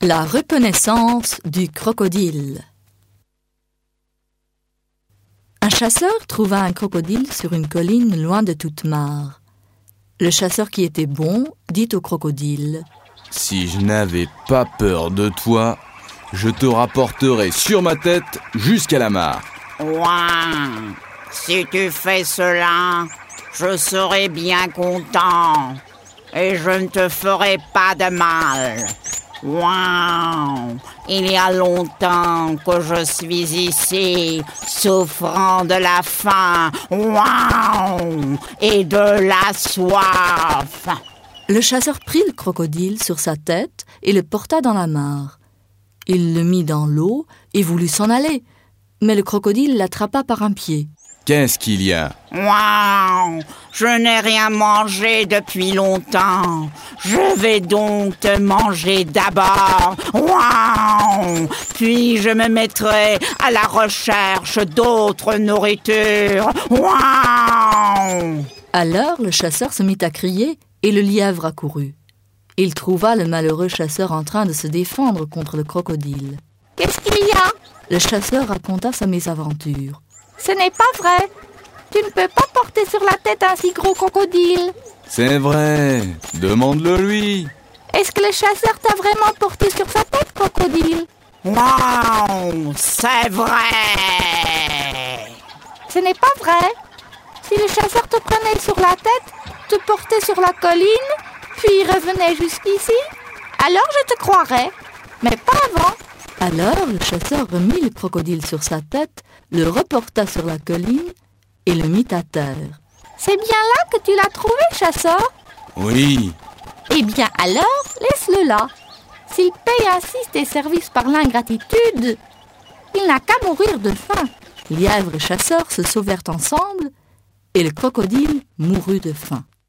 La reconnaissance du crocodile. Un chasseur trouva un crocodile sur une colline loin de toute mare. Le chasseur qui était bon dit au crocodile : « Si je n'avais pas peur de toi, je te rapporterai sur ma tête jusqu'à la mare. » « Ouah, si tu fais cela, je serai bien content et je ne te ferai pas de mal. Waouh! Il y a longtemps que je suis ici, souffrant de la faim, waouh! Et de la soif. » Le chasseur prit le crocodile sur sa tête et le porta dans la mare. Il le mit dans l'eau et voulut s'en aller, mais le crocodile l'attrapa par un pied. « Qu'est-ce qu'il y a ? » « Waouh! Je n'ai rien mangé depuis longtemps. Je vais donc te manger d'abord. Waouh! Puis je me mettrai à la recherche d'autres nourritures. Waouh! » Alors le chasseur se mit à crier et le lièvre accourut. Il trouva le malheureux chasseur en train de se défendre contre le crocodile. « Qu'est-ce qu'il y a ?» Le chasseur raconta sa mésaventure. « Ce n'est pas vrai. Tu ne peux pas porter sur la tête un si gros crocodile. »« C'est vrai. Demande-le lui. »« Est-ce que le chasseur t'a vraiment porté sur sa tête, crocodile ?»« Waouh, c'est vrai. »« Ce n'est pas vrai. Si le chasseur te prenait sur la tête, te portait sur la colline, puis revenait jusqu'ici, alors je te croirais, mais pas avant. » Alors le chasseur remit le crocodile sur sa tête, le reporta sur la colline et le mit à terre. « C'est bien là que tu l'as trouvé, chasseur ?»« Oui. »« Eh bien alors, laisse-le là. S'il paye ainsi tes services par l'ingratitude, il n'a qu'à mourir de faim. » Lièvre et chasseur se sauvèrent ensemble et le crocodile mourut de faim.